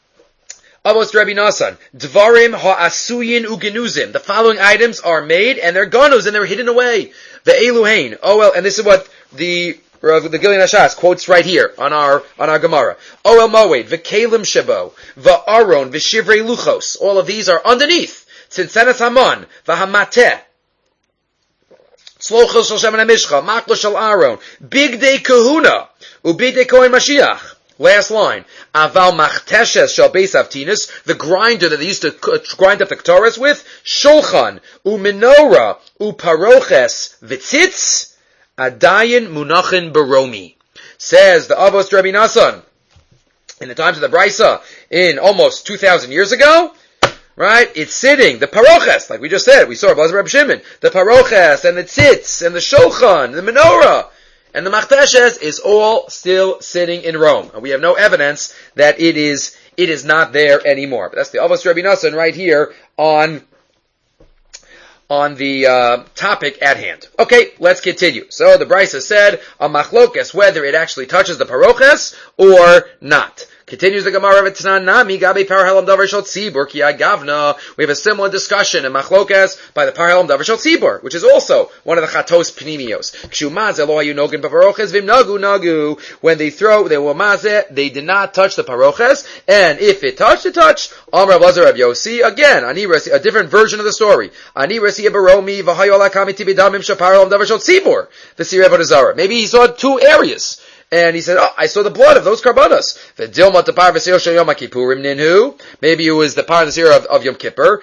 Avos Rabbi Nassan, Dvarim ha'asuyin ugenuzim. The following items are made, and they're ganuz, and they're hidden away. The Eluhain. Oh well, and this is what the Gilyon Hashas quotes right here on our Gemara. Oel Moed, V'Kelim Shabo, V'Aron, V'Shivrei Luchos. All of these are underneath. Tzitzenes Haman, V'Hamateh, Tzlochel Shel Shemen HaMishcha, Maklo Shel Aaron, Bigdei Kahuna, Ubigdei Kohen Mashiach. Last line. Aval Machteshes Shel Beis Avtinus, the grinder that they used to grind up the Ketores with, Shulchan, U'Menorah, U'Paroches, V'Tzitz, Adayin Munachin Baromi. Says the Avos Rabbi Nassan, in the times of the Brisa, in almost 2,000 years ago, right? It's sitting, the Paroches, like we just said, we saw Blazer Reb Shimon, the Paroches, and the Tzitz, and the Shulchan, the Menorah, and the Machteshes is all still sitting in Rome. And we have no evidence that it is it is not there anymore. But that's the Avos Rabbi Nassan right here on the topic at hand. Okay, let's continue. So the Brisa said a machlokes whether it actually touches the paroches or not. Continues the Gemara of Tanan Nami Gabi Parhalam Davar Shel Tzibur Ki Agavna. We have a similar discussion in Machlokas by the Parhalam Davar Shel Tzibur, which is also one of the Chatos Pnimios. Kshumaz Elohayu Nogin Bavaroches Vim Nagu Nagu. When they were mazeh, they did not touch the paroches, and if it touched, it touched. Amar Abazar Rab Yosi, again, a different version of the story. Ani Resi Ebaromi V'Hayola Kamiti B'Damim Shaparhalam Davar Shel Tzibur. The Sirei Avodah. Maybe he saw two areas. And he said, I saw the blood of those karbanos. Maybe it was the par and the of Yom Kippur.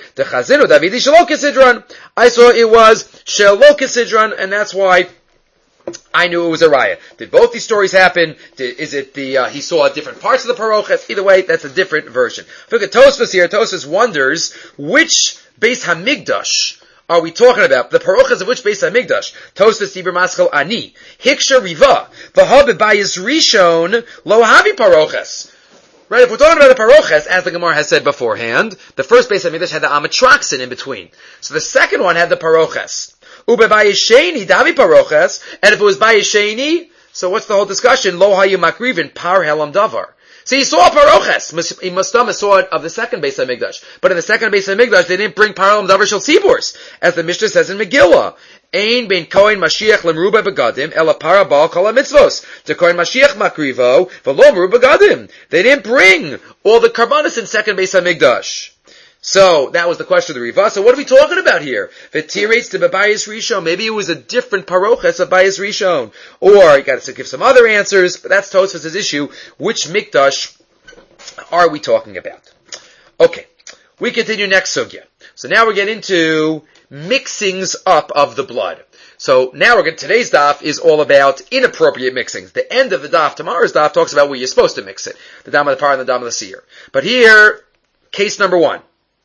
I saw it was Shelo Kisidron, and that's why I knew it was a raya. Did both these stories happen? Is it he saw different parts of the paroches? Either way, that's a different version. Look at Tosfos here. Tosfos wonders which Beis Hamikdash are we talking about? The parochas of which Beis Hamikdash? Tosfos Dibur Maschel Ani. Hiksha Riva. V'ha bebayis Rishon lo havi parochas. Right, if we're talking about the paroches, as the Gemara has said beforehand, the first Beis Hamikdash had the Amatraxin in between. So the second one had the paroches. Ubebayis Sheni davi paroches. And if it was bayis Sheni, so what's the whole discussion? Lo hayu makrivin par helam davar. So he saw paroches. He must have saw it of the second Beis Hamikdash. But in the second Beis Hamikdash, they didn't bring parallel davar shel tziburs, as the Mishnah says in Megillah. Ein ben kohen Mashiach lemruba begadim ela para bal kol mitzvos. To kohen Mashiach makrivo v'lo meruba begadim. They didn't bring all the karbanos in second Beis Hamikdash. So that was the question of the Riva. So what are we talking about here? V'tirates to Bebayis Rishon. Maybe it was a different paroches of Bebayis Rishon, or you got to give some other answers. But that's Tosfos' issue. Which mikdash are we talking about? Okay, we continue next sugya. So now we get into mixings up of the blood. So now today's daf is all about inappropriate mixings. The end of the daf, tomorrow's daf, talks about where you're supposed to mix it. The dam of the par and the dam of the seer. But here, case number 1.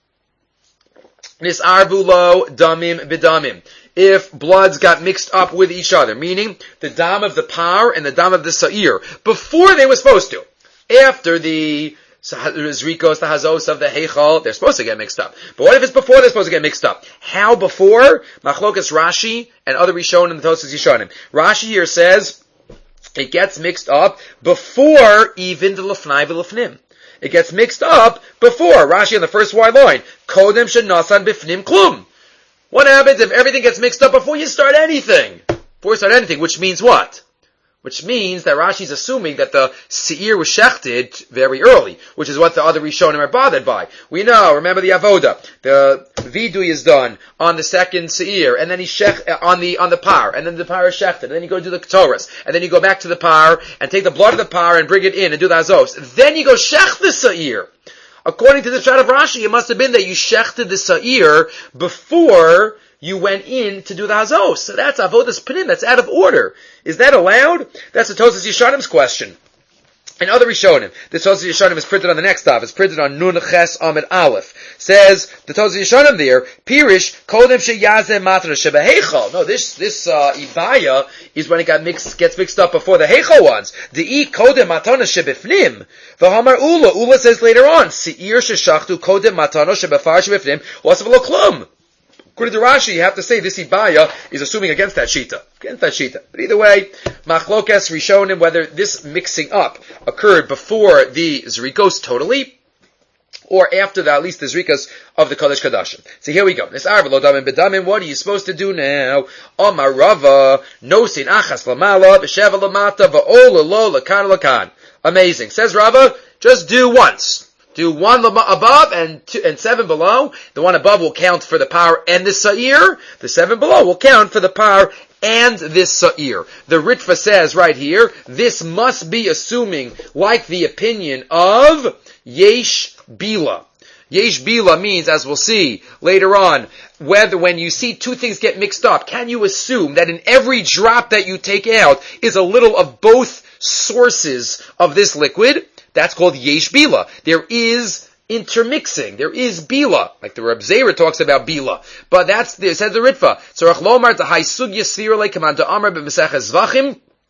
Nisarvulo damim bidamim. If bloods got mixed up with each other, meaning the dam of the par and the dam of the sa'ir, before they were supposed to. After the zrikos, the hazos of the heichal, they're supposed to get mixed up. But what if it's before they're supposed to get mixed up? How before? Machlokas Rashi and other Rishonim and the Tosfos Yishonim. Rashi here says it gets mixed up before even the lefnai v'lefnim. It gets mixed up before. Rashi on the first wide line. Kodem shenasan bifnim klum. What happens if everything gets mixed up before you start anything? Before you start anything, which means what? Which means that Rashi's assuming that the seir was shechted very early, which is what the other Rishonim are bothered by. We know, remember the avoda, the vidui is done on the second seir, and then he's on the par, and then the par is shechted, and then you go do the ketoras, and then you go back to the par, and take the blood of the par and bring it in and do the azos. Then you go shech the seir. According to the shot of Rashi, it must have been that you shechted the seir before you went in to do the hazos. So that's avodas panim. That's out of order. Is that allowed? That's the Tosfos Yishonim's question. And other Rishonim. The Tosfos Yishonim is printed on the next daf. It's printed on Nun Ches Amid Aleph. Says the Tosfos Yishonim there, Pirish Kodem Sheyazeh Matra Shebeheichal. No, this ibaya is when it gets mixed up before the heichal ones. The Kodem Matana Shebefnim. V'Hamar Ula. Ula says later on, Seir Sheshachtu Kodem Matana Shebefar Shebefnim. Wasav Lo Klum. According to Rashi, you have to say this ibaya is assuming against that shita. But either way, machlokes rishonim, whether this mixing up occurred before the zrikos totally, or after at least the zrikos of the Kodesh Kadashim. So here we go. What are you supposed to do now? Amar Rava, nosin achas lamala, b'sheva lamata, va'ola lo lakan lakan. Amazing. Says Rava, just do once. Do one above and 7 below. The one above will count for the par and the sa'ir. The 7 below will count for the par and this sa'ir. The Ritva says right here, this must be assuming like the opinion of Yesh Bila. Yesh Bila means, as we'll see later on, when you see two things get mixed up, can you assume that in every drop that you take out is a little of both sources of this liquid? That's called Yesh Bila. There is intermixing. There is Bila. Like the Reb Zera talks about Bila. But says the Ritva. Tzorach lomar tahai sugya sfira leikaman da'amar b'mesech zvachim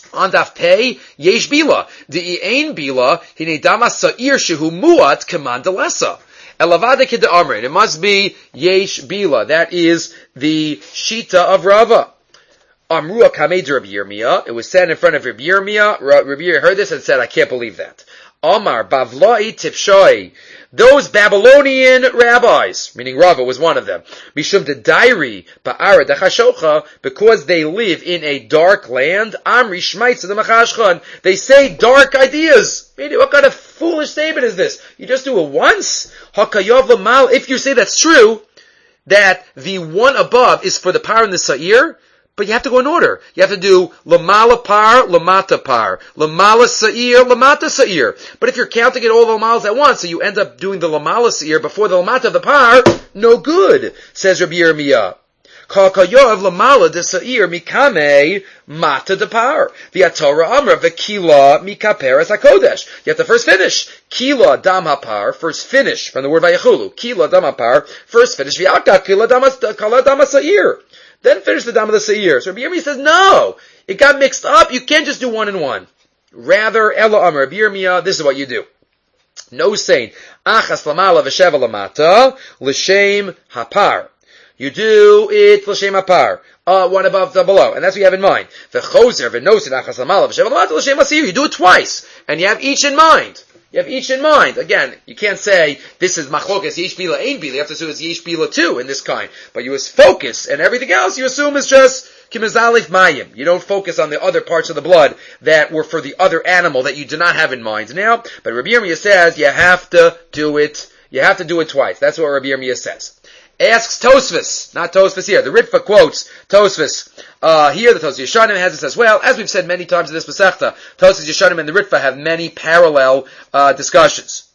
On daf pei, yesh bila. Di ein bila, hine damas sa'ir shehu muat kamandalesa. Elavada kid amrin. It must be yesh bila. That is the shita of Rava. Amrua kamed Rabbi Yirmiyah. It was said in front of Rabbi Yirmiyah. Rabbi Yirmiyah heard this and said, I can't believe that. Amar bavlai tipshoi. Those Babylonian rabbis, meaning Rava was one of them, mishum de dairi ba'ara dachashocha, because they live in a dark land, amri shmaitz the machashchan, they say dark ideas. What kind of foolish statement is this? You just do it once? Hakayov lamal, if you say that's true, that the one above is for the par and the sa'ir, but you have to go in order. You have to do lamala par, lamata par, lamala sa'ir, lamata sa'ir. But if you're counting it all the lamals at once, so you end up doing the lamala sa'ir before the lamata of the par, no good, says Rabbi Yirmiyah. Kakayav lamala de sa'ir mikame mata de par. The Torah amra v'kila mikaperes hakodesh. You have to first finish. Kila dam hapar, first finish, from the word vayachulu. Kila dam hapar, first finish. V'yaka kila dam sa'ir. Then finish the dam of the seir. So Rabbi Yirmiyah says, no, it got mixed up. You can't just do one and one. Rather, Ela Amar, Rabbi Yirmiyah, this is what you do. No saying, Achas lamala v'sheva lamata, l'shem hapar. You do it l'shem hapar. One above the below. And that's what you have in mind. V'chozer v'nosin achas lamala v'sheva lamata, l'shem hasir. You do it twice. And you have each in mind. You have each in mind. Again, you can't say, this is machlokas, yesh bila, ein bila. You have to assume it's yesh bila too in this kind. But you focus, and everything else you assume is just kimizalif mayim. You don't focus on the other parts of the blood that were for the other animal that you do not have in mind now. But Rabbi Yirmiyah says, you have to do it twice. That's what Rabbi Yirmiyah says. Asks Tosfos, not Tosfos here. The Ritva quotes Tosfos. Here the Tosfos Yeshanim has this as well. As we've said many times in this Masechta, Tosfos Yeshanim and the Ritva have many parallel discussions.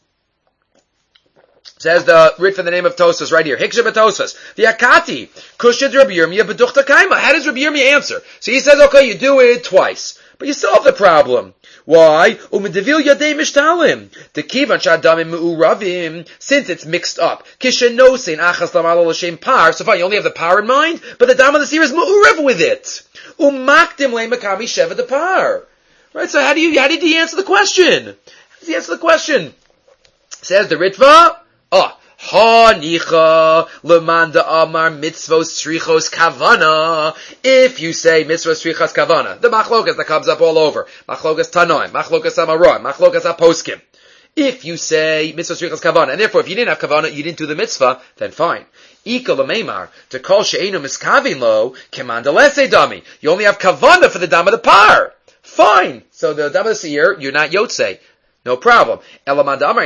Says the Ritva in the name of Tosfos right here. Hiksha b'Tosfos. The Akati kushid Rabbi Yirmiyah b'duchta kaima. How does Rabbi Yirmiyah answer? So he says, okay, you do it twice, but you still have the problem. Why? Umedevil yadei mishtalim. The kivan shadamim me'uravim, since it's mixed up. Kishenosein achas lamalo l'shem par. So fine, you only have the par in mind, but the dam of the seer is me'urav with it. Umakdim le'makami sheva de par. Right. So how did he answer the question? How does he answer the question? Says the Ritva. Ha-nicha lemanda amar mitzvos strichos kavana. If you say mitzvos strichos kavana, the machlokas that comes up all over. Machlokas tanoim, machlokas amaroim, machlokas aposkim. If you say mitzvos strichos kavana, and therefore if you didn't have kavana, you didn't do the mitzvah, then fine. Ika lemeimar, to call she'enu miskavin lo, kemanda lese dami. You only have kavana for the dam of the par. Fine. So the dam of the seir, you're not yotzei. No problem. But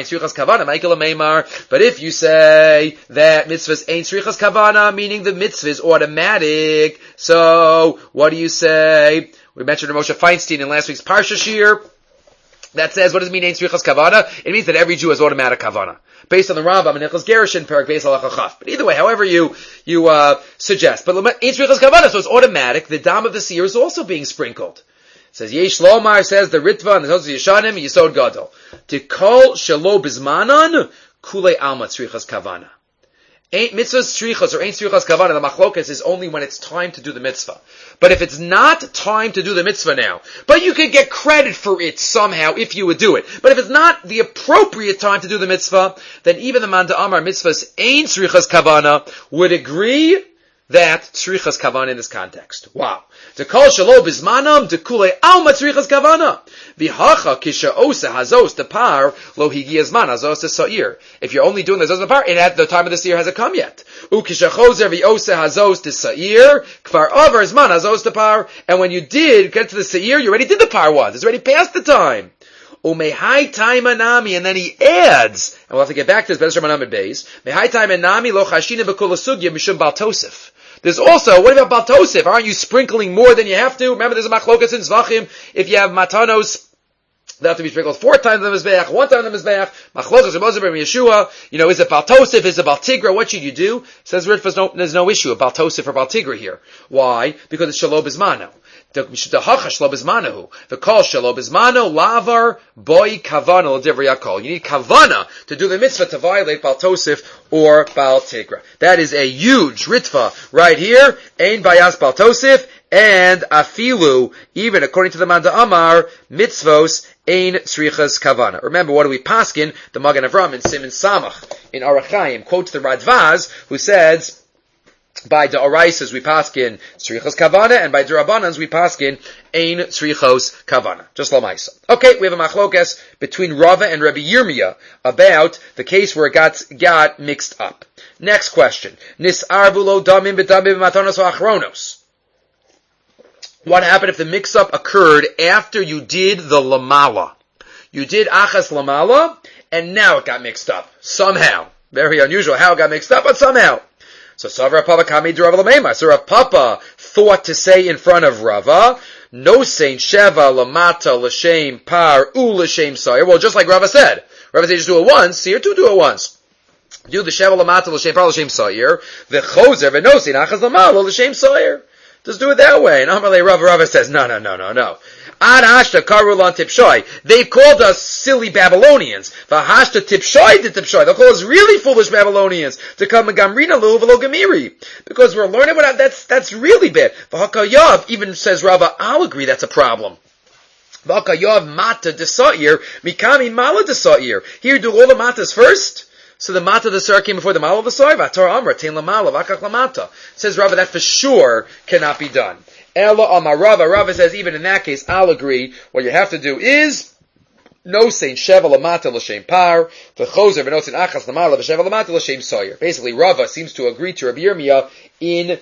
if you say that mitzvahs ain't srichas kavana, meaning the mitzvah is automatic, so what do you say? We mentioned Moshe Feinstein in last week's Parsha Shir. That says, what does it mean, ain't srichas kavana? It means that every Jew has automatic kavana. Based on the Rambam and Nechas Gerushin, Perak Beis Halacha Chaf. But either way, however you suggest. But ain't srichas kavana, so it's automatic. The dam of the seer is also being sprinkled. Says Yesh Lomar, says the Ritva and the Tosfos Yeshanim Yisod Gadol. To call shelo bizmanan kule alma tzrichas kavana. Ain't mitzvahs tzrichas or ain't tzrichas kavana. The machlokas is only when it's time to do the mitzvah. But if it's not time to do the mitzvah now, but you could get credit for it somehow if you would do it. But if it's not the appropriate time to do the mitzvah, then even the Manda Amar mitzvahs ain't tzrichas kavana would agree that tzrichas kavana in this context. Wow. To call shelo bizmanam to kule alma tzrichas kavana. V'hacha kisha osa hazos the par lo higiyas man hazos the sa'ir. If you're only doing the hazos the par, and at the time of the seir hasn't come yet. Ukisha chozer v'osa hazos the sa'ir kvar over zman hazos the par. And when you did get to the sa'ir, you already did the par once. It's already past the time. Umehai taima nami, and then he adds, and we'll have to get back to this, Be'ez Shemon Amid Beis. Mehai taima nami lo chashina b'kol sugya mishum bal tosef. There's also, what about Bal Tosef? Aren't you sprinkling more than you have to? Remember, there's a machlokas in Zvachim. If you have matanos, they have to be sprinkled 4 times on the Mizbeach, 1 time on the Mizbeach. Machlokas in Moshe ben Yeshua. Is it Bal Tosef? Is it Bal Tigra? What should you do? Says Ritva, there's no issue of Bal Tosef or Bal Tigra here. Why? Because it's Shelo Bizmano. The hacha shelo bizmanahu. The call shelo bizmano lavar boy kavana l'divrei hakol. You need kavana to do the mitzvah to violate Bal Tosef or Bal Tigra. That is a huge ritva right here. Ein bayas Bal Tosef, And afilu, even according to the Manda Amar, mitzvos ein tzrichas kavana. Remember, what do we paskin? The Magen Avram in Siman Samach in Arachayim quotes the Radvaz, who says, by the Oraisas we paskin tzrichos kavana, and by the Rabbanans we paskin ein tzrichos kavana. Just lamaisa. Okay, we have a machlokes between Rava and Rabbi Yirmiyah about the case where it got mixed up. Next question. Nis'arvu lo damim b'damim b'matanos v'achronos. What happened if the mix-up occurred after you did the lamala? You did achas lamala, and now it got mixed up. Somehow. Very unusual how it got mixed up, but somehow. So Savra Papa Kami Rav Lamema. So Rav Papa thought to say in front of Rava, no saint Sheva Lamata L'Shem Par U L'Shem Sayer. Well, just like Rava said. Rava said just do it once, here too do it once. Do the Sheva Lamata L'Shem Par L'Shem Sayer. The Choser V'no saint Achaz Lamala L'Shem Sayer. Just do it that way. And Amalei Rava says, no. Ad hashta karulan tipshoy. They've called us silly Babylonians. V'hashta tipshoy to tipshoy. They'll call us really foolish Babylonians to come and gamrina lu v'lo gamiri. Because we're learning what that's really bad. V'hakayav even says Rava, I'll agree that's a problem. V'hakayav mata desa'ir mikami mala desa'ir. Here do all the matas first. So the mata the sar came before the mala of the sar. V'atar amra tein lamala v'akach lamata. Says Rava that for sure cannot be done. Ella amar Rava. Rava says even in that case I'll agree. What you have to do is no saint sheva lamata l'shem par v'chozer v'no saint achas lamala v'sheva lamata l'shem sayer. Basically, Rava seems to agree to Rabbi Yirmiyah in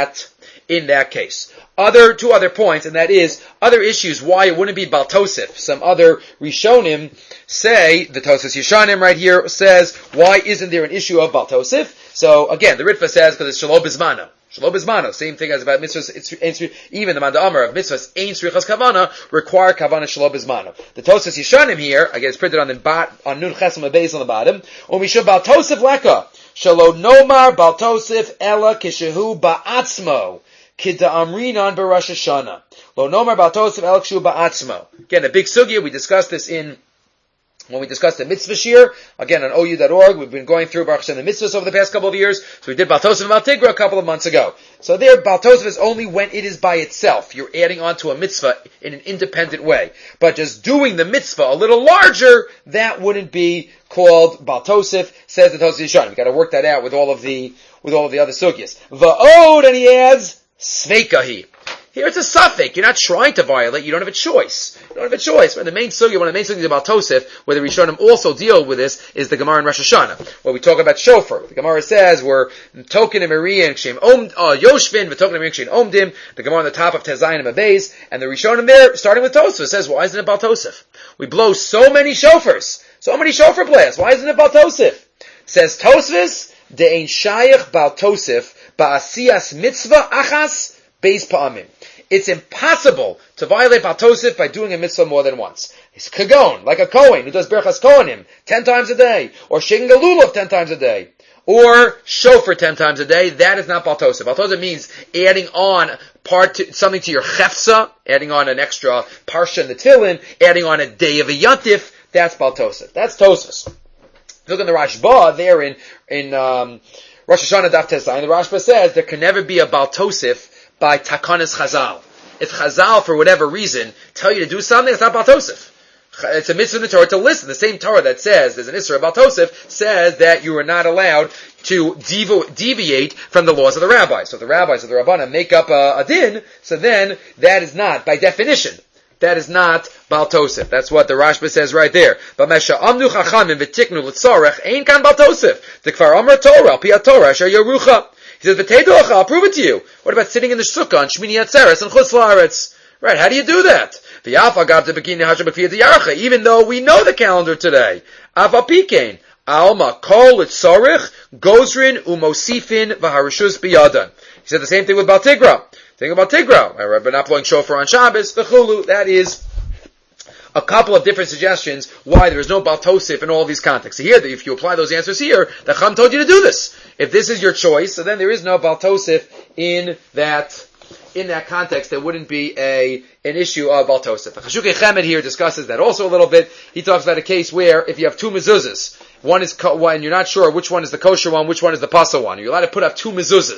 that case. Two other points, and that is other issues why it wouldn't be Baltosif. Some other Rishonim say, the Tosas Yeshanim right here says, why isn't there an issue of Baltosif? So again, the Ritva says because it's Shalom Bismana. Shalom Bismana, same thing as about mitzvahs, even the Manda Amar of mitzvahs, Ein Tzrichas Kavana, require Kavana Shalom Bismana. The Tosas Yeshanim here, again it's printed on Nun Chesam Beis on the bottom, Umishu Baltosif Leka, Shalom Nomar Baltosif Ella Kishehu Ba'atzmo. Kidda Amrinan B'Rosh Hashanah. Lo Nomar Baltosif El Kshu Ba'atzmo. Again, a big sugya. We discussed this when we discussed the mitzvah shir. Again, on OU.org. We've been going through Baruch Hashem the mitzvahs over the past couple of years. So we did Baltosif and Baltigra a couple of months ago. So there, Baltosif is only when it is by itself. You're adding on to a mitzvah in an independent way. But just doing the mitzvah a little larger, that wouldn't be called Baltosif, says the Tosas Yeshanim. We got to work that out with all of the other sugyas. Va'od, and he adds, Sveikahi. Here it's a suffix. You're not trying to violate. You don't have a choice. When the main sugya, one of the main sugyas about Tosef, where the Rishonim also deal with this, is the Gemara in Rosh Hashanah, where we talk about shofar. The Gemara says we're token and Maria and Kshem Yoshvin, the token and Maria and Kshem Omdim. The Gemara on the top of Tezayin and Mabeis, and the Rishonim there, starting with Tosef, says, why isn't it about Tosef? We blow so many shofars, so many shofar blasts. Why isn't it about Tosef? Says Tosfos, de ein shayach bal Tosef ba'asiyas mitzvah achas beis pa'amim. It's impossible to violate Baltosif by doing a mitzvah more than once. It's kagon, like a Kohen who does Berchas Kohanim 10 times a day, or Shegen Galulav 10 times a day, or shofar 10 times a day. That is not Baltosif. Baltosif means adding on something to your chefsa, adding on an extra parsha in the Tefillin, adding on a day of a yantif. That's Baltosif. That's Tosfos. Look in the Rashba there in Rosh Hashanah Daf Tezayin. The Rashba says there can never be a Baltosif by Takanas Chazal. If Chazal, for whatever reason, tell you to do something, it's not Baltosif. It's a mitzvah in the Torah to listen. The same Torah that says there's an Isra Baltosif says that you are not allowed to deviate from the laws of the rabbis. So if the rabbis of the Rabbana make up a din, so then that is not, by definition, that is not Baltosif. That's what the Rashba says right there. But Mesha Amnu Chachamim v'tiknu l'tzarech ein kan Baltosif. T'kvar Amar Torah, Pi HaTorah, Asher Yerucha. He says, V'teidocha, I'll prove it to you. What about sitting in the sukkah on Shmini Atzeres and Chutz La'aretz? Right, how do you do that? V'yafa gav t'bekini hashem b'kfiyat yarcha, even though we know the calendar today. Ava pikein, alma kol l'tzarech, gozrin umosifin v'harishus biyadan. He said the same thing with Baltigra. Think about Tigra. We're not blowing shofar on Shabbos, the chulu. That is a couple of different suggestions why there is no Baltosif in all these contexts. So here, if you apply those answers here, the Chum told you to do this. If this is your choice, so then there is no Baltosif in that context. There wouldn't be an issue of Baltosif. Chashukei Chemed here discusses that also a little bit. He talks about a case where if you have two mezuzahs, one is and you're not sure which one is the kosher one, which one is the pasa one. You're allowed to put up two mezuzahs.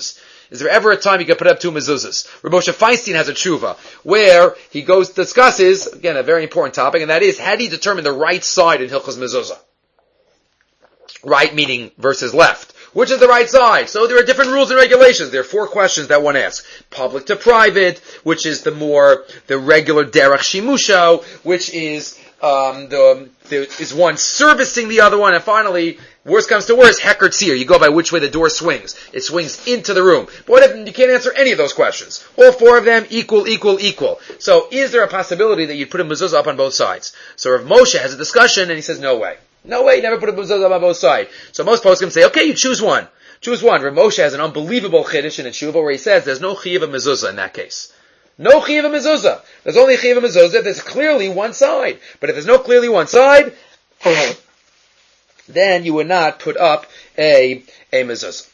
Is there ever a time you can put up 2 mezuzahs? Rav Moshe Feinstein has a tshuva where he discusses, again, a very important topic, and that is, how do you determine the right side in Hilchos Mezuzah? Right meaning versus left. Which is the right side? So there are different rules and regulations. There are 4 questions that one asks. Public to private, which is the regular derech shimusho, which is is one servicing the other one, and finally, worst comes to worst, heker tzir. You go by which way the door swings. It swings into the room. But what if you can't answer any of those questions? All 4 of them equal. So is there a possibility that you'd put a mezuzah up on both sides? So Rav Moshe has a discussion, and he says, no way. No way, you never put a mezuzah up on both sides. So most poskim say, okay, you choose one. Choose one. Rav Moshe has an unbelievable chiddush in a tshuva where he says there's no chiyuv of mezuzah in that case. No chiyuv of mezuzah. There's only chiyuv of mezuzah if there's clearly one side. But if there's no clearly one side, then you would not put up a mezuzah.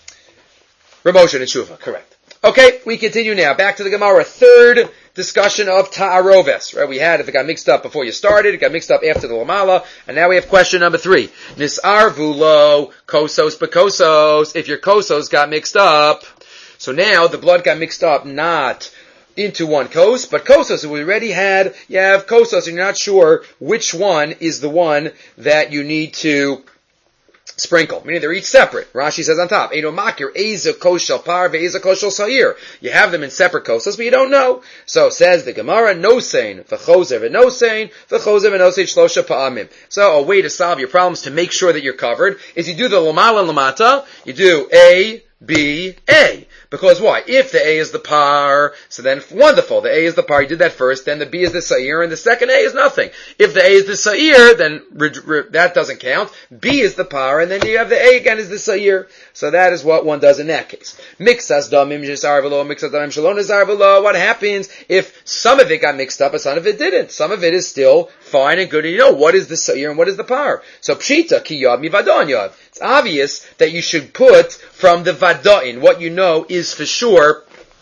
Rav Moshe in tshuva, correct. Okay, we continue now. Back to the Gemara. Third discussion of ta'aroves. Right, we had, if it got mixed up before you started, it got mixed up after the lamala, and now we have question number 3. Nis'arvu lo kosos bekosos. If your kosos got mixed up, so now the blood got mixed up not into one kos, but kosos. We already had, you have kosos, and you're not sure which one is the one that you need to sprinkle, meaning they're each separate. Rashi says on top, Eino makir, Eza koshel par, Ve'eza koshel sa'ir. You have them in separate kosas, but you don't know. So says the Gemara, nosein, v'chozer v'nosein, v'chozer v'nosein shlosha pa'amim. So a way to solve your problems to make sure that you're covered is you do the lamala and lamata, you do A, B, A. Because why? If the A is the par, so then wonderful. The A is the par, you did that first, then the B is the sa'ir, and the second A is nothing. If the A is the sa'ir, then that doesn't count. B is the par, and then you have the A again is the sa'ir. So that is what one does in that case. Mixas damim jesar v'lo, mixas damim shalon jesar v'lo. What happens if some of it got mixed up and some of it didn't? Some of it is still fine and good, and you know what is the sa'ir and what is the par. So pshita ki yad mi vadon yad. It's obvious that you should put from the vada'in. What you know is for sure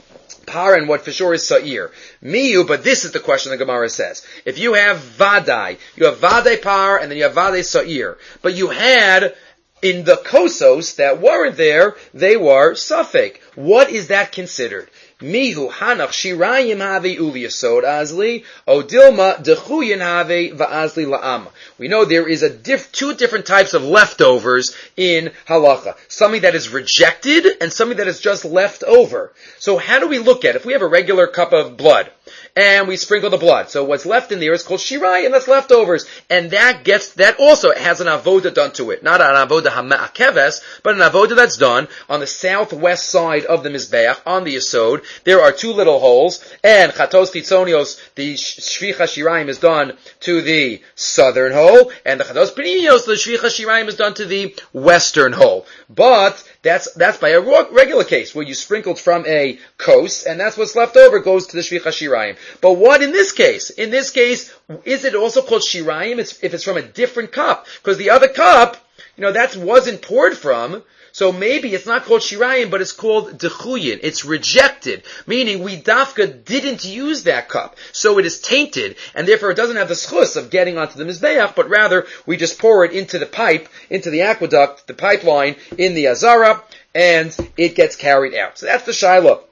par and what for sure is sa'ir. Miyu, but this is the question the Gemara says. If you have vadai, you have vadai par and then you have vadai sa'ir. But you had in the kosos that weren't there, they were suffik. What is that considered? Mihu hanach shirayim have uli yasod azli, odilma dechuyin have va'azli la'am. We know there is two different types of leftovers in halacha. Something that is rejected and something that is just left over. So how do we look at it? If we have a regular cup of blood and we sprinkle the blood, so what's left in there is called shirayim, that's leftovers, and that also has an avoda done to it. Not an avoda hama'akeves, but an avoda that's done on the southwest side of the mizbeach, on the yasod. There are 2 little holes, and chatos chitzonios, the shvicha shirayim is done to the southern hole, and the chatos pininios, the shvicha shirayim is done to the western hole. But that's by a regular case, where you sprinkled from a kos, and that's what's left over goes to the shvicha shirayim. But what in this case? In this case, is it also called shirayim if it's from a different cup? Because the other cup, that wasn't poured from, so maybe it's not called shirayim, but it's called dechuyin. It's rejected, meaning we dafka didn't use that cup, so it is tainted, and therefore it doesn't have the schus of getting onto the mizbeach, but rather we just pour it into the pipe, into the aqueduct, the pipeline, in the azara, and it gets carried out. So that's the shiloh.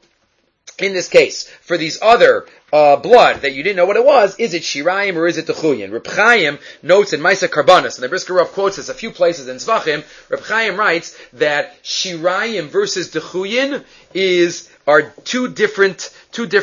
In this case, for these other blood that you didn't know what it was, is it shirayim or is it dechuyin? Reb Chaim notes in Maisa Karbanis, and the Brisker Rav quotes this a few places in Zvachim. Reb Chaim writes that shirayim versus dechuyin are two different.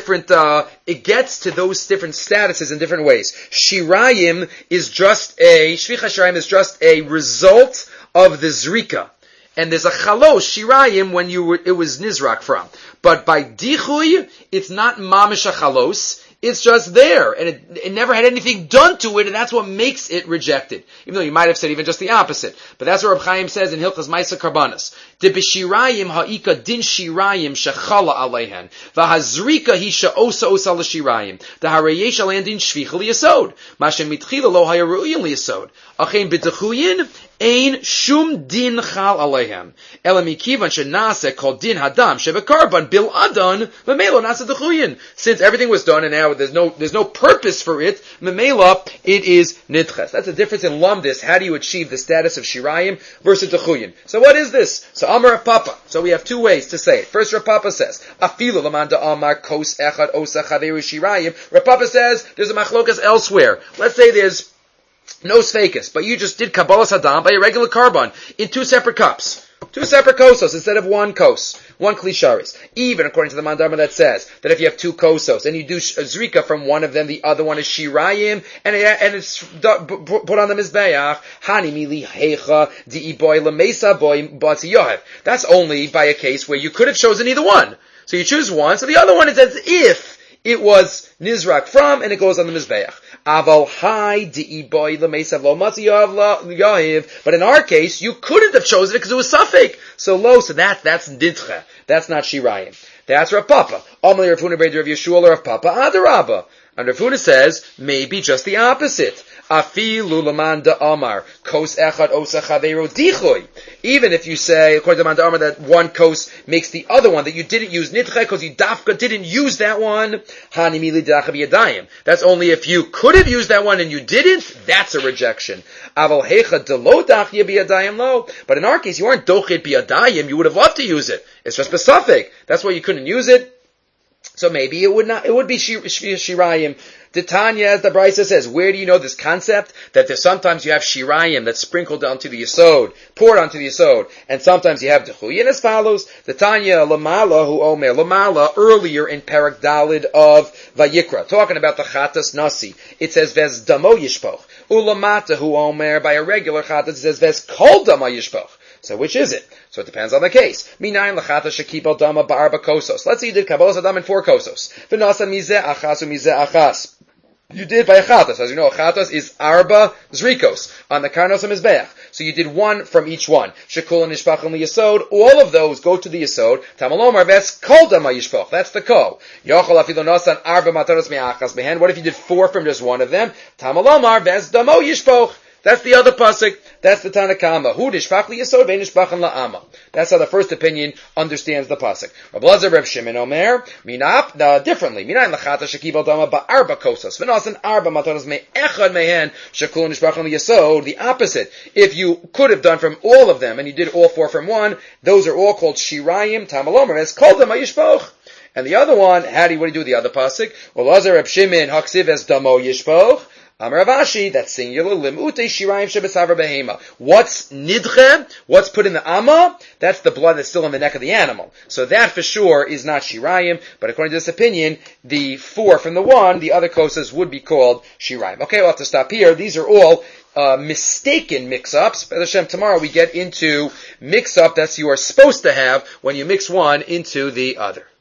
It gets to those different statuses in different ways. Shirayim is shvicha shirayim is just a result of the zrika. And there's a chalos shirayim when it was nizrak from. But by dichui, it's not mamish a chalos, it's just there. And it never had anything done to it, and that's what makes it rejected. Even though you might have said even just the opposite. But that's what Reb Chaim says in Hilchas Maisa Karbanis. De b'shirayim ha'ika din shirayim shechala aleihen. V'hazrika hi she'osa osa l'shirayim. The harayesh alein din shvicha liyasod. Mashem mitchila lo haya ru'uyin liyasod. Achein b'dechuyin, ein shum din chal aleihem. Ela mikivan shenase kol din hadam shebekarban bil adon, memelo nasa dechuyin. Since everything was done and now there's no purpose for it, memela, it is nidches. That's the difference in lumdis. How do you achieve the status of shirayim versus dechuyin? So what is this? So Amar Rav Papa. So we have two ways to say it. First, Rav Papa says, afilu lamanda amar kos echad osa chaveru shirayim. Rav Papa says there's a machlokas elsewhere. Let's say there's no sfeikis, but you just did kabbalas hadam by a regular carbon in two separate cups. Two separate kosos instead of one kos, one klisharis. Even according to the mandama that says that if you have two kosos and you do a zrika from one of them, the other one is shirayim, and it's put on the mizbeach. Hani mili hecha di boy lemesa boy batzi yohev. That's only by a case where you could have chosen either one. So you choose one, so the other one is as if it was nizrak from, and it goes on the mizbeach. Aval hai di boy lemesav lo matzi yohev. But in our case, you couldn't have chosen it because it was suffik. So that's nidcha. That's not shirayim. That's Rav Papa. Amalei Rav Huna B'Rei Rav Yeshua Rav Papa Adarabba. And Rav Huna says maybe just the opposite. Afilu lamanda amar kos echad osa chaveru dichoy. Even if you say, according to Manda Amar, that one kos makes the other one, that you didn't use nidcha because you dafka didn't use that one, hani mili dacha b'yadayim. That's only if you could have used that one and you didn't, that's a rejection. Aval hecha delo dachya b'yadayim lo. But in our case, you aren't dochet b'yadayim, you would have loved to use it. It's just specific. That's why you couldn't use it. So maybe it would be shirayim. The Tanya, as the Brisa says, where do you know this concept? That there's sometimes you have shirayim that's sprinkled onto the yesod, poured onto the yesod, and sometimes you have dechuyin as follows. The Tanya, lamala hu omer, lamala, earlier in Parak Dalid of Vayikra, talking about the chatas nasi. It says, ves damo yishpoch. Ulamata hu omer, by a regular chatas, it says, ves kol damo yishpoch. So which is it? So it depends on the case. Minayin lachata shekibal dama ba'arba kosos. Let's say you did kabbalas adam in 4 kosos. V'nasa mizeh achas u'mizeh achas. You did by a chatas. As you know, a chatas is arba zrikos on the karnos and mizbeach. So you did one from each one. Shekul and nishpachim liyasod. All of those go to the yasod. Tamalomar ves kol dama yishpoch. That's the kol. Yochol afilo nasan arba mataros me'achas behen. What if you did 4 from just one of them? Tamalomar ves damo yishpoch. That's the other pasuk. That's the Tanakama. Hu nishpach liyasod ve'nishpachan la'ama. That's how the first opinion understands the pasuk. Rav Lazar, Rav Shimon Omer, minap differently. Minayin lachata shekibal dama ba'arba kosos v'nasan arba matanos me'echad mehen shekul nishpachan liyasod. The opposite. If you could have done from all of them and you did all 4 from one, those are all called shirayim. Tamalomer es kol dama yishpoch. And the other one, what do you do with the other pasuk? Well, Lazar, Rav Shimon haksiv es damo yishpoch. Amar Avashi, that's singular, limute shirayim shebesavar behema. What's nidche? What's put in the amma? That's the blood that's still in the neck of the animal. So that for sure is not shirayim, but according to this opinion, the 4 from the 1, the other kosas would be called shirayim. Okay, we'll have to stop here. These are all mistaken mix-ups. By Hashem, tomorrow we get into mix-up that you are supposed to have when you mix one into the other.